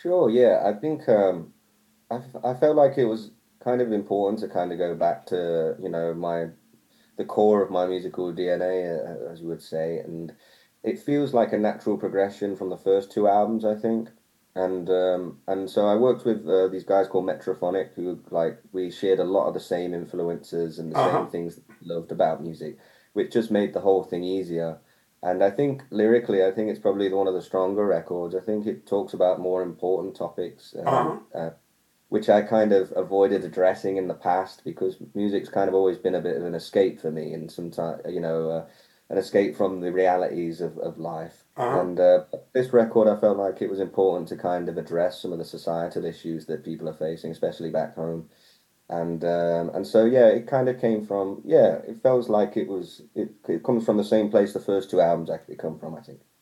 Sure, yeah. I think I felt like it was kind of important to kind of go back to, the core of my musical DNA, as you would say, and it feels like a natural progression from the first two albums, I think. And so I worked with these guys called Metrophonic, who like we shared a lot of the same influences and the same Uh-huh. things that we loved about music, which just made the whole thing easier. And I think lyrically, I think it's probably one of the stronger records. I think it talks about more important topics, Uh-huh. which I kind of avoided addressing in the past because music's kind of always been a bit of an escape for me, and sometimes, an escape from the realities of life. Uh-huh. And this record, I felt like it was important to kind of address some of the societal issues that people are facing, especially back home. And so yeah, it kind of came from, yeah, it feels like it comes from the same place the first two albums actually come from, I think.